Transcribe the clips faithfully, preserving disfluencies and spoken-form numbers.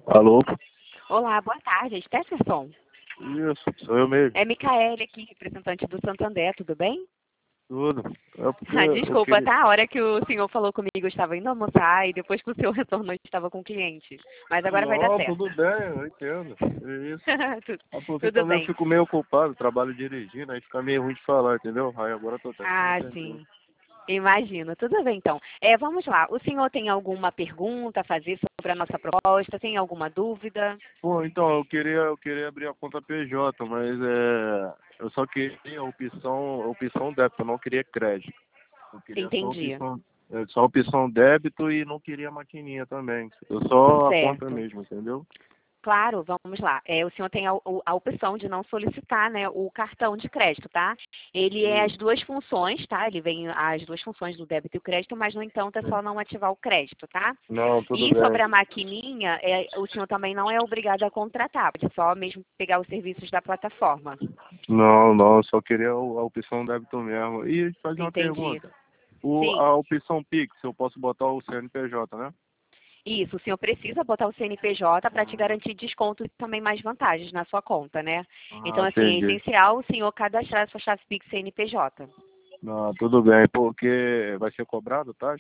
Alô? Olá, boa tarde, Stefferson. Isso, sou eu mesmo. É Micaele aqui, representante do Santander, tudo bem? Tudo. É porque Ah, eu desculpa, queria... tá? A hora que o senhor falou comigo, eu estava indo almoçar e depois que o senhor retornou, eu estava com o cliente. Mas agora vai dar Não, certo. tudo bem, eu entendo. É isso. Tu- É porque Tudo também eu bem. fico meio ocupado, trabalho dirigindo, aí fica meio ruim de falar, entendeu? Aí agora eu tô tentando Ah, entender. sim. Imagino. Tudo bem, então. É, vamos lá. O senhor tem alguma pergunta a fazer sobre a nossa proposta? Tem alguma dúvida? Pô, então, eu queria, eu queria abrir a conta P J, mas é... eu só queria a opção, a opção débito, eu não queria crédito. Eu queria só a Entendi. opção, é, só a opção débito e não queria a maquininha também. Eu só a conta Certo. mesmo, entendeu? Claro, vamos lá. É, o senhor tem a, o- a opção de não solicitar, né, o cartão de crédito, tá? Ele é as Isso. duas funções, tá? Ele vem as duas funções do débito e o crédito, mas, no entanto, é Sim. só não ativar o crédito, tá? Não, tudo E bem. sobre a maquininha, é, o senhor também não é obrigado a contratar, pode só mesmo pegar os serviços da plataforma. Não, não, eu só queria o- a opção débito mesmo. E fazer uma Entendi. pergunta. O, Sim. a opção Pix, eu posso botar o C N P J, né? Isso, o senhor precisa botar o C N P J para te Ah, garantir desconto e também mais vantagens na sua conta, né? Então, ah, assim, é entendi. essencial o senhor cadastrar a sua chave Pix C N P J. Não, tudo bem, porque vai ser cobrado taxa?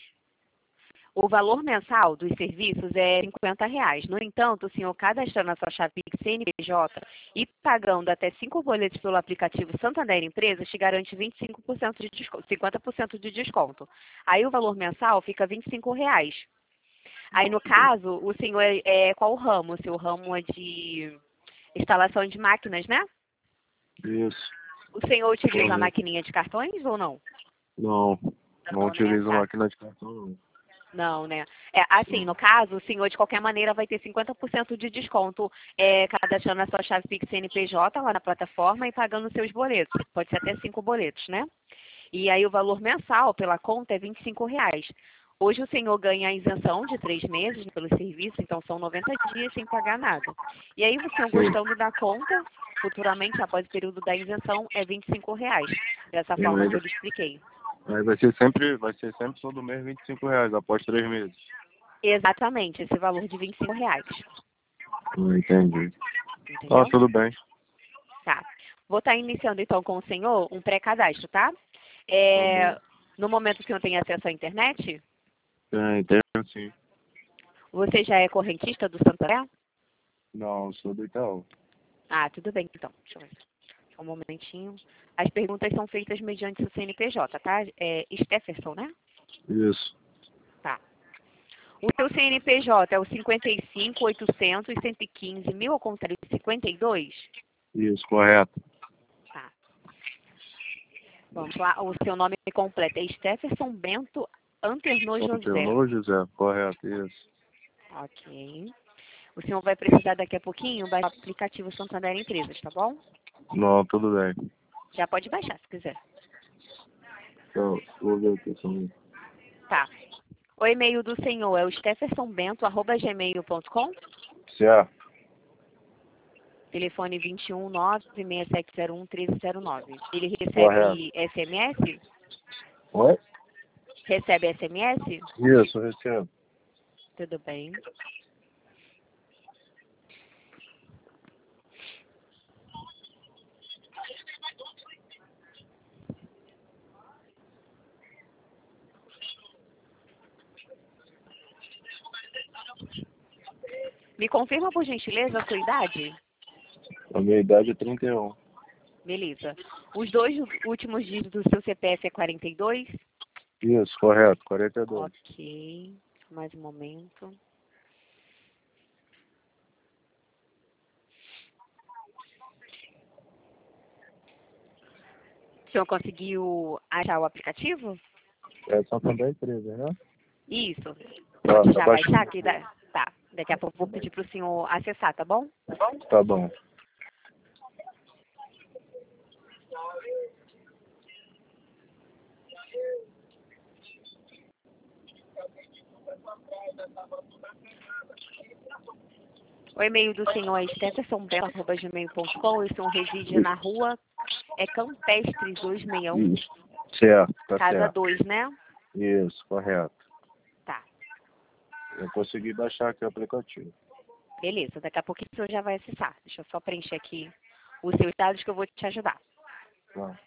O valor mensal dos serviços é cinquenta reais. No entanto, o senhor cadastrando a sua chave Pix C N P J e pagando até cinco boletos pelo aplicativo Santander Empresas, te garante vinte e cinco por cento de desconto, cinquenta por cento de desconto. Aí o valor mensal fica vinte e cinco reais. Aí, no caso, o senhor é, é qual o ramo? O seu ramo é de instalação de máquinas, né? Isso, O senhor utiliza a correto. maquininha de cartões ou não? Não, não Não, né? utilizo Tá. máquina de cartão, não. Não, né? É, assim, Não. no caso, o senhor, de qualquer maneira, vai ter cinquenta por cento de desconto é, cadastrando a sua chave Pix C N P J lá na plataforma e pagando os seus boletos. Pode ser até cinco boletos, né? E aí o valor mensal pela conta é vinte e cinco reais. Hoje o senhor ganha a isenção de três meses pelo serviço, então são noventa dias sem pagar nada. E aí o senhor Sim. gostando da conta, futuramente, após o período da isenção, é vinte e cinco reais. Dessa E forma aí, que eu lhe expliquei. aí vai ser sempre, vai ser sempre todo mês vinte e cinco reais após três meses. Exatamente, esse valor de vinte e cinco reais. Não entendi. Ah, Entendeu? tudo bem. Tá. Vou estar iniciando então com o senhor um pré-cadastro, tá? Tá bom. É, no momento que o senhor tem acesso à internet, Tem, tem sim. você já é correntista do Santander? Não, sou do Itaú. Ah, tudo bem então. Deixa eu ver. Só um momentinho. As perguntas são feitas mediante o C N P J, tá? É Stefferson, né? Isso, Tá. O seu C N P J é o cinquenta e cinco, oitocentos, cento e quinze, mil ao contrário de cinquenta e dois? isso, correto. Tá. Vamos lá. O seu nome completo é Stefferson Bento Anterno José. Antenor José, correto, isso. Ok. O senhor vai precisar daqui a pouquinho baixar o aplicativo Santander Empresas, tá bom? Não, tudo bem. Já pode baixar, se quiser. Então, vou ver aqui também. Tá. O e-mail do senhor é o steffersonbento arroba gmail ponto com. Certo. Telefone vinte e um, nove seis sete zero um, um três zero nove. Ele Correto. recebe S M S? Oi? Recebe S M S? Isso, recebo. Tudo bem. Me confirma, por gentileza, a sua idade? A minha idade é trinta e um. Beleza. Os dois últimos dígitos do seu C P F é quarenta e dois? Isso, correto, quarenta e dois. Ok. Mais um momento. O senhor conseguiu achar o aplicativo? É só também empresa, né? Isso. Tá, Pode tá já baixando. baixar? Que dá... Tá. Daqui a pouco eu vou pedir para o senhor acessar, tá bom? Tá bom. O e-mail do senhor é steffersonbento arroba gmail ponto com. O senhor reside na rua é Campestre duzentos e sessenta e um, Isso. Certo, tá casa certo. dois, né? Isso, correto. Tá. Eu consegui baixar aqui o aplicativo. Beleza, daqui a pouquinho o senhor já vai acessar. Deixa eu só preencher aqui os seus dados que eu vou te ajudar. Tá.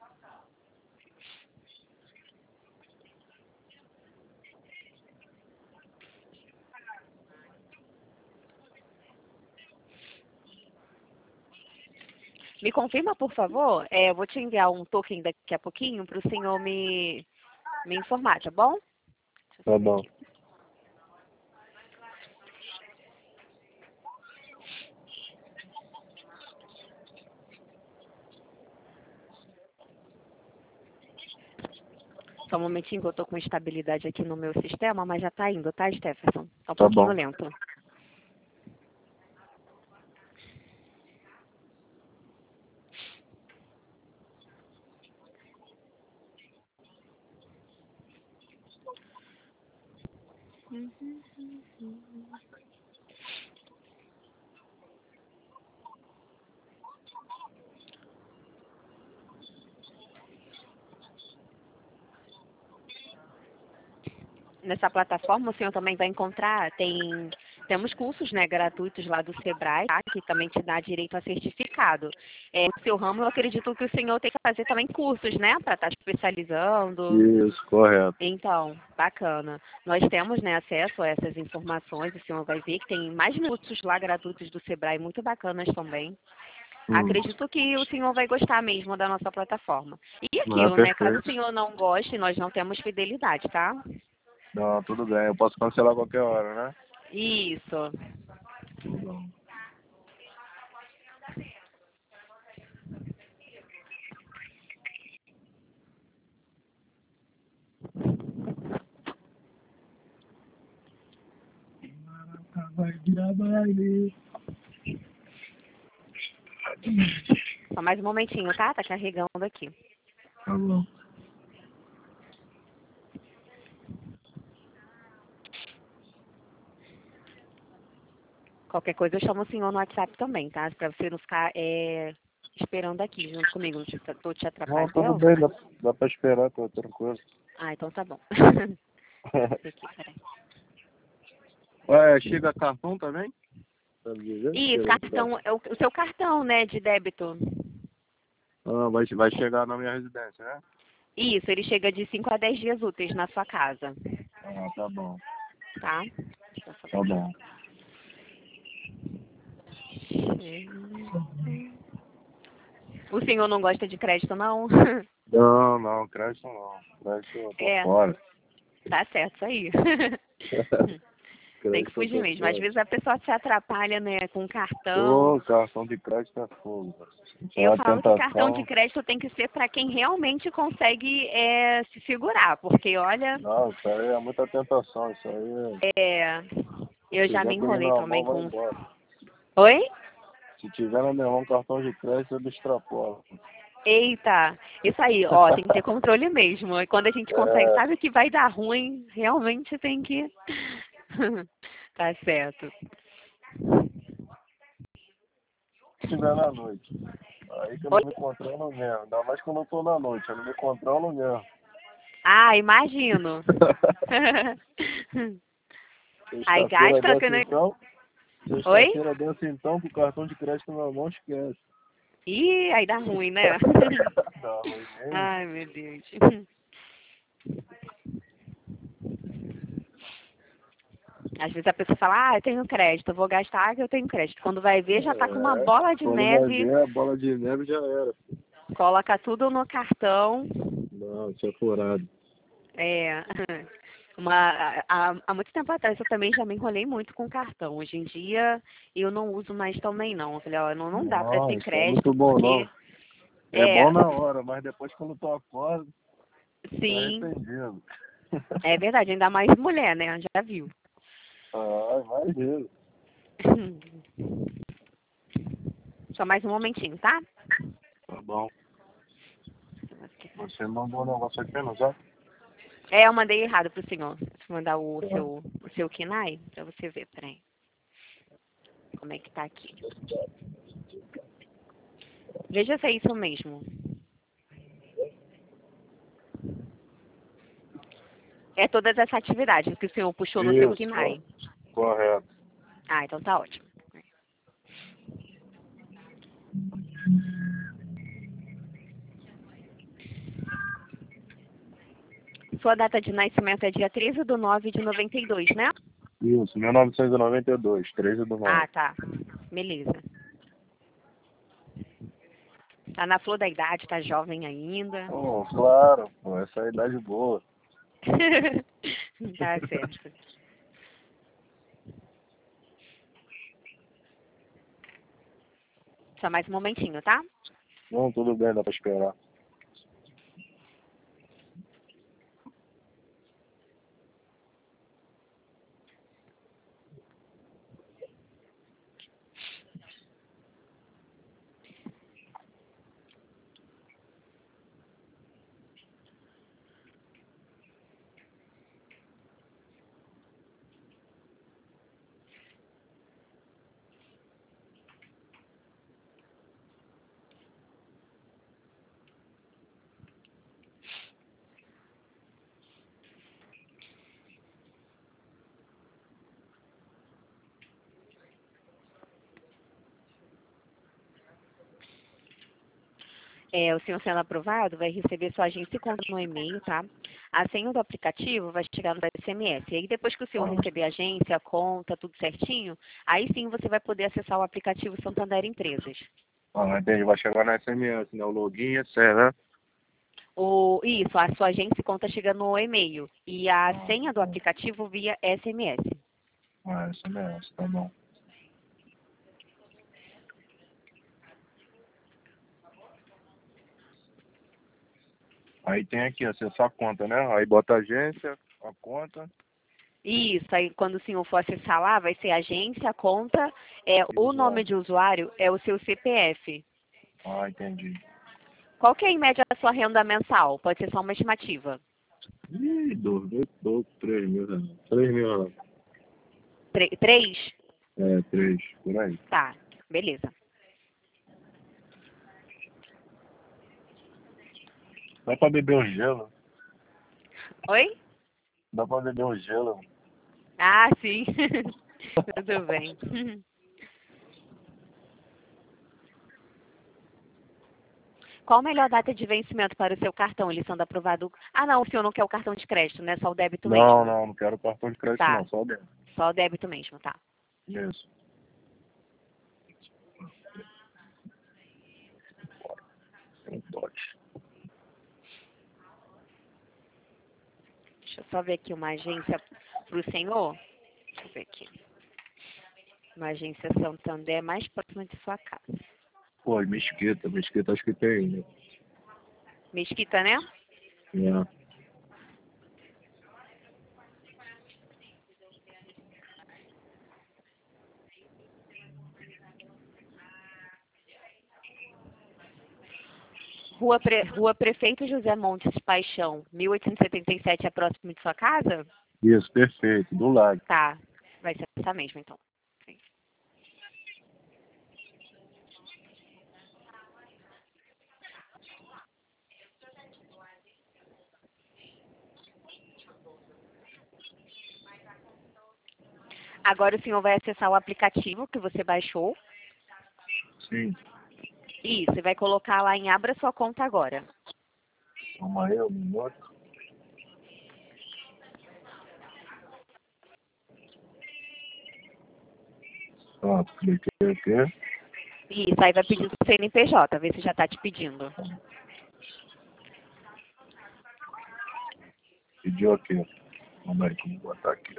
Me confirma, por favor? É, eu vou te enviar um token daqui a pouquinho para o senhor me, me informar, tá bom? Deixa eu Tá ver bom. aqui. Só um momentinho que eu tô com estabilidade aqui no meu sistema, mas já tá indo, tá, Stefferson? Tá um Tá pouquinho bom. lento. Nessa plataforma o senhor também vai encontrar, tem, temos cursos, né, gratuitos lá do Sebrae, tá, que também te dá direito a certificado. É, no seu ramo, eu acredito que o senhor tem que fazer também cursos, né, para estar especializando. Isso, correto. Então, bacana. Nós temos, né, acesso a essas informações, o senhor vai ver que tem mais cursos lá gratuitos do Sebrae, muito bacanas também. Hum. Acredito que o senhor vai gostar mesmo da nossa plataforma. E Ah, aquilo, né, caso o perfeito. senhor não goste, nós não temos fidelidade, tá? Não, tudo bem. Eu posso cancelar a qualquer hora, né? Isso. Tudo bom. Vai virar baile. Só mais um momentinho, tá? Tá carregando aqui. Tá bom. Qualquer coisa eu chamo o senhor no WhatsApp também, tá? Pra você não ficar é, esperando aqui junto comigo. Não te, tô te Não, tudo atrapalhando? bem. Dá, dá pra esperar, tô tranquilo. Ah, então tá bom. Esse aqui, peraí. Ué, chega cartão também? Sabe dizer? Isso, Chega cartão, é o, o seu cartão, né, de débito. Ah, vai, vai chegar na minha residência, né? Isso, ele chega de cinco a dez dias úteis na sua casa, Ah, tá bom. tá? Deixa eu só Tá ver bom. aqui. O senhor não gosta de crédito, não? Não, não, crédito não. Crédito eu tô É, fora. tá certo, isso aí. Tem que Crédito eu fugir tô mesmo. Às fora. vezes a pessoa se atrapalha, né, com cartão. Ô, cartão de crédito é fogo. Isso é Eu uma falo que cartão de tentação. crédito tem que ser para quem realmente consegue é, se segurar, porque olha, Não, isso aí é muita tentação. Isso aí, é, se eu já tiver me com ele enrolei na também mão, vai com. embora. Oi? Se tiver na minha mão cartão de crédito, eu extrapolo. Eita, isso aí, ó, tem que ter controle mesmo. E quando a gente consegue, É, sabe que vai dar ruim, realmente tem que. Tá certo. se tiver na noite. Aí que eu Oi? não me controlo mesmo. Ainda mais quando eu tô na noite. Eu não me controlo mesmo. Ah, imagino. Aí Sexta-feira gasta que dessa nem. então. Oi? Sexta-feira dessa então, com o cartão de crédito na mão, esquece. Ih, aí dá ruim, né? Dá ruim mesmo. Ai, meu Deus. Às vezes a pessoa fala, ah, eu tenho crédito, eu vou gastar que eu tenho crédito. Quando vai ver, já tá com uma É, bola de quando vai neve, ver, a bola de neve já era. coloca tudo no cartão. Não, tinha furado. É, uma, há, há muito tempo atrás eu também já me enrolei muito com cartão. Hoje em dia eu não uso mais também não. Eu falei, ó, não, não dá pra Não, ter isso é crédito muito bom, porque não. É é, bom na hora, mas depois quando tu acorda, tá sim, arrependido. é verdade, ainda mais mulher, né? Já viu. Ah, imagina. Só mais um momentinho, tá? Tá bom. Você mandou um negócio aqui, não sabe? É, eu mandei errado pro senhor. Deixa eu mandar o Tá. seu, o seu K N A I pra você ver, peraí. Como é que tá aqui? Veja se é isso mesmo. É todas essas atividades que o senhor puxou no seu Isso, K N A I. correto. Ah, então tá ótimo. sua data de nascimento é dia treze de nove de noventa e dois, né? Isso, mil novecentos e noventa e dois, treze do nove. Ah, tá. Beleza. Tá na flor da idade, tá jovem ainda. Oh, claro, pô, essa é a idade boa. Tá certo. Só mais um momentinho, tá? Não, tudo bem, dá pra esperar. É, o senhor sendo aprovado vai receber sua agência e conta no e-mail, tá? A senha do aplicativo vai chegar no S M S. E aí depois que o senhor Ah, receber a agência, a conta, tudo certinho, aí sim você vai poder acessar o aplicativo Santander Empresas. ah, entendi, vai chegar na S M S, né? O login, etc, né? O, isso, a sua agência e conta chega no e-mail. E a Ah, senha do aplicativo via S M S. ah, S M S, tá bom. Aí tem aqui, acessar a conta, né? Aí bota a agência, a conta. Isso, aí quando o senhor for acessar lá, vai ser agência, conta, é, E o nome usuário. de usuário é o seu C P F. Ah, entendi. Qual que é em média a sua renda mensal? Pode ser só uma estimativa. Ih, dois, dois, dois, três mil reais. Três mil reais. Tre- Três? É, três, por aí. Tá, beleza. Dá pra beber um gelo? Oi? Dá pra beber um gelo? Ah, sim. Tudo bem. Qual a melhor data de vencimento para o seu cartão? Ele sendo aprovado. Ah, não, o senhor não quer o cartão de crédito, né? Só o débito Não, mesmo. não, não quero cartão de crédito Tá, não, só dentro. só o débito mesmo, tá. Isso. Um dote. Deixa eu só ver aqui uma agência para o senhor. Deixa eu ver aqui. Uma agência Santander mais próxima de sua casa. Pô, e Mesquita, Mesquita acho que tem, né? Mesquita, né? É. Rua, Pre... Rua Prefeito José Montes Paixão, mil oitocentos e setenta e sete, é próximo de sua casa? Isso, perfeito, do lado. Tá, vai ser essa mesmo, então. Agora o senhor vai acessar o aplicativo que você baixou. Sim. E você vai colocar lá em Abra Sua Conta Agora. Calma aí, um minuto. Pronto, cliquei aqui. Isso, aí vai pedir o C N P J, vê se já está te pedindo. Pediu aqui. Vamos aí, que eu vou botar aqui.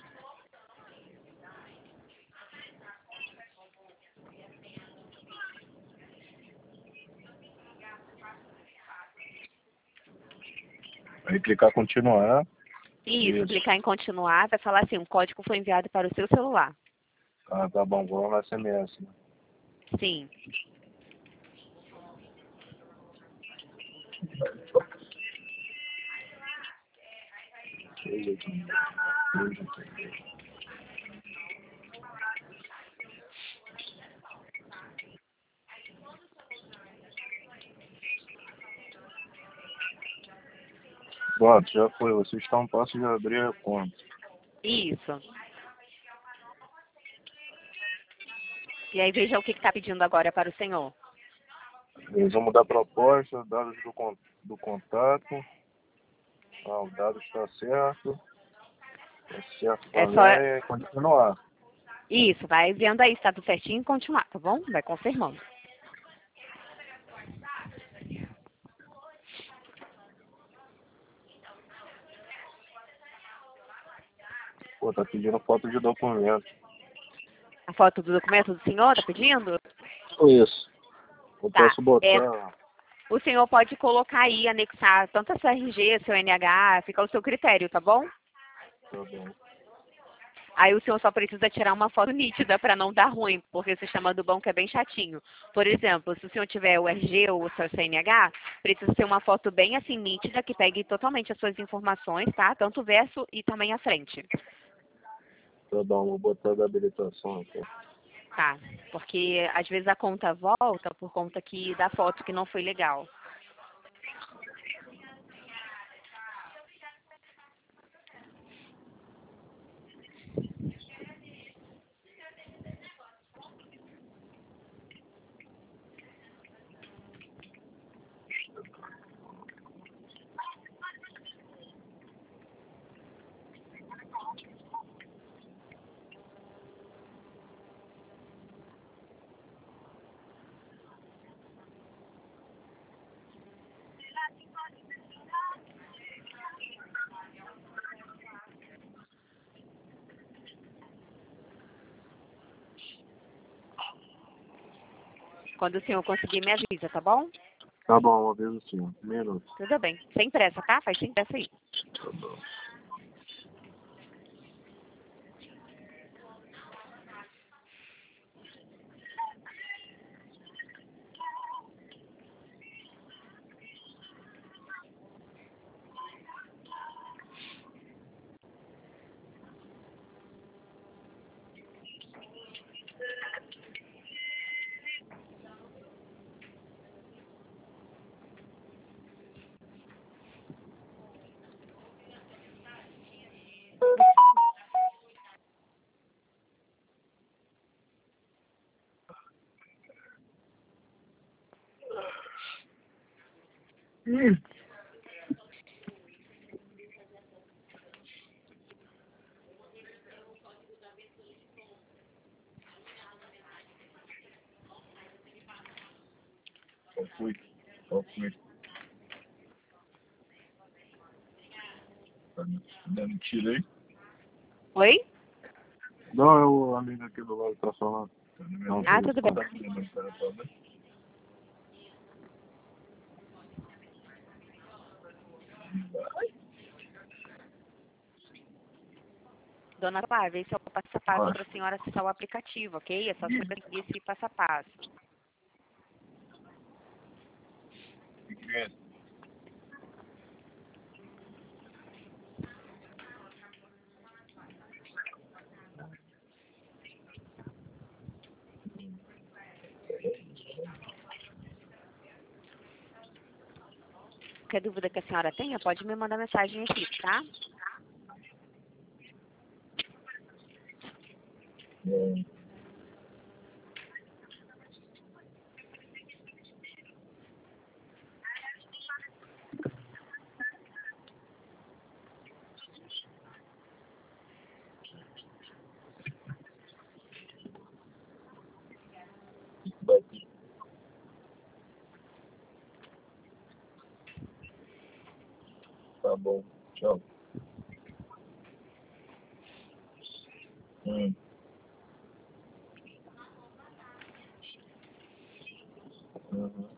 Aí clicar continuar. Isso, Isso. clicar em continuar, vai falar assim, um código foi enviado para o seu celular. Ah, tá bom, vou lá no S M S. Né? Sim. Pronto, já foi. Você está um passo de abrir a conta. Isso. E aí veja o que está pedindo agora para o senhor. Eles vão mudar a proposta, dados do, con- do contato. Ah, o dado está certo. Tá certo. É só... É continuar. Isso, vai vendo aí se tá tudo certinho e continuar, tá bom? Vai confirmando. Pô, tá pedindo foto de documento. A foto do documento do senhor, tá pedindo? Isso. Eu Tá. posso botar. É, o senhor pode colocar aí, anexar tanto a sua R G, seu N H, fica ao seu critério, tá bom? Tá bom. Aí o senhor só precisa tirar uma foto nítida para não dar ruim, porque o sistema do banco é bem chatinho. Por exemplo, se o senhor tiver o R G ou o seu C N H, precisa ser uma foto bem assim nítida, que pegue totalmente as suas informações, tá? Tanto o verso e também a frente. Tá bom, vou botar da habilitação aqui. Tá, porque às vezes a conta volta por conta que da foto que não foi legal. Quando o senhor conseguir, me avisa, tá bom? Tá bom, uma vez assim, um minuto. Tudo bem. Sem pressa, tá? Faz sem pressa aí. Tá bom. Hum. Só fui. Só fui. Tá me dando tiro aí? Oi? Não, é o amigo aqui do lado que tá falando. Não, Ah, tudo bem. Dona Flávia, esse é o passo a passo para a senhora acessar o aplicativo, ok? É só você seguir esse passo a passo. Qualquer dúvida que a senhora tenha, pode me mandar mensagem aqui, tá? É. Tá bom, tchau. Hum. Uhum.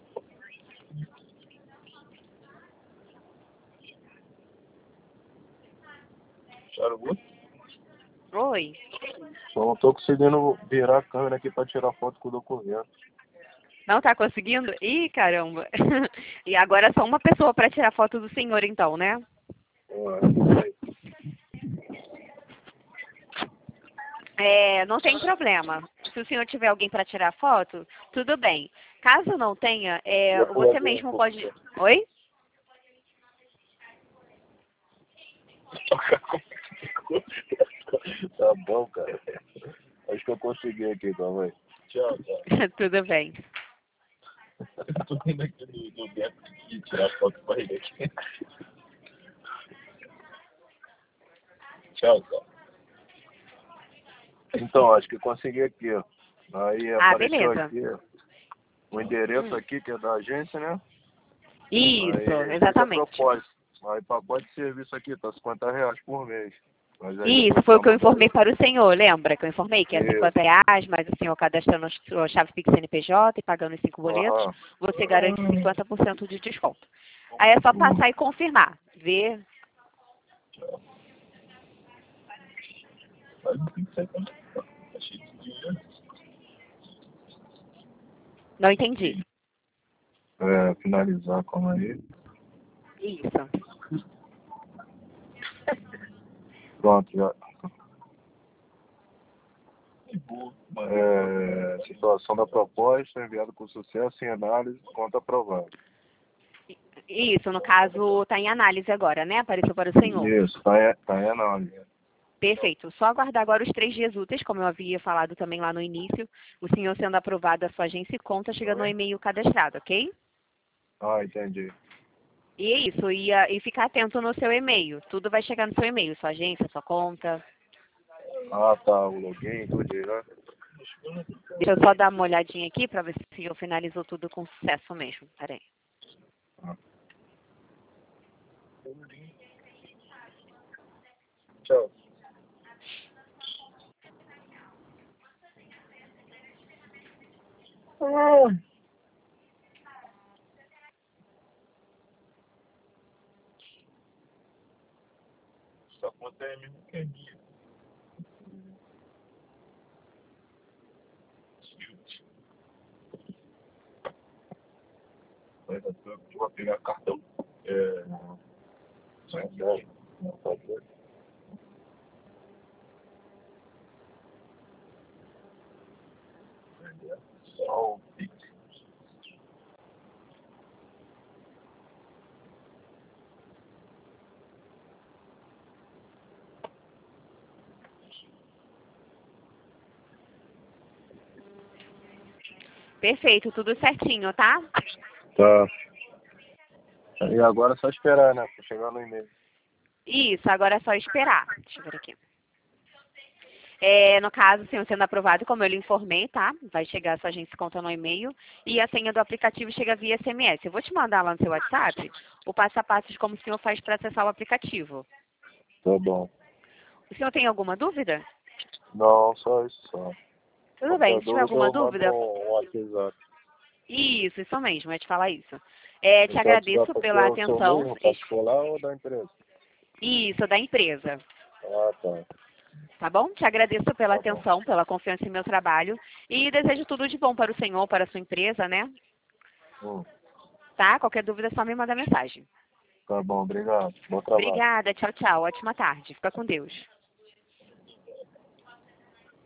Charuto? Oi? Só não tô conseguindo virar a câmera aqui pra tirar foto com o documento. Não tá conseguindo? Ih, caramba. E agora é só uma pessoa para tirar foto do senhor, então, né? Ué, É, não tem problema. Se o senhor tiver alguém para tirar foto, tudo bem. Caso não tenha, é, você mesmo pode... Oi? Tá bom, cara. Acho que eu consegui aqui, calma aí. Tchau, tchau. Tudo bem. Eu tô indo aqui no, no Beto aqui tirar foto com ele aqui. Tchau, tchau. Então, acho que consegui aqui, ó. Aí Ah, apareceu beleza. aqui, ó, o endereço Hum. aqui, que é da agência, né? Isso, Aí, exatamente. propósito. Aí, pacote de serviço aqui, tá cinquenta reais por mês. Mas aí Isso, depois foi vai o que eu mandar informei isso. para o senhor, lembra que eu informei que é Isso. cinquenta reais, mas o senhor cadastrando a sua chave Pix C N P J e pagando os cinco boletos, Aham. você garante cinquenta por cento de desconto. Aí é só passar e confirmar, ver. Não entendi. É, finalizar como aí. Isso. Pronto, já. É, situação da proposta, enviado com sucesso em análise, conta aprovada. Isso, no caso, está em análise agora, né? Apareceu para o senhor. Isso, tá em, tá em análise. Perfeito. Só aguardar agora os três dias úteis, como eu havia falado também lá no início, o senhor sendo aprovado a sua agência e conta chega no e-mail cadastrado, ok? Ah, entendi. E é isso, e, ah, e ficar atento no seu e-mail. Tudo vai chegar no seu e-mail, sua agência, sua conta. Ah, tá, o login, tudo, né? Deixa eu só dar uma olhadinha aqui para ver se o senhor finalizou tudo com sucesso mesmo. Peraí. Tchau. Ah. Só conta é mesmo que é minha. Mas eu vou pegar cartão. É. Sai daí. Não pode ver. Só o Pix. Perfeito, tudo certinho, tá? Tá. E agora é só esperar, né? Pra chegar no e-mail. Isso, agora é só esperar. Deixa eu ver aqui. É, no caso, senhor sendo aprovado, como eu lhe informei, tá? Vai chegar a sua agência conta no e-mail e a senha do aplicativo chega via S M S. Eu vou te mandar lá no seu WhatsApp o passo a passo de como o senhor faz para acessar o aplicativo. Tá bom. O senhor tem alguma dúvida? Não, só isso só. Tudo bem, Qualquer se tiver dúvida alguma eu mando dúvida, um WhatsApp. isso, isso mesmo, eu ia te falar isso. É, te Esse agradeço WhatsApp aqui pela é o seu atenção. mesmo, particular ou da empresa? Isso, da empresa. Ah, tá. Tá bom? Te agradeço pela Tá bom. atenção, pela confiança em meu trabalho e desejo tudo de bom para o senhor, para a sua empresa, né? Hum, Tá? Qualquer dúvida é só me mandar mensagem. tá bom, obrigado. Bom trabalho. Obrigada, tchau, tchau. Ótima tarde. Fica com Deus.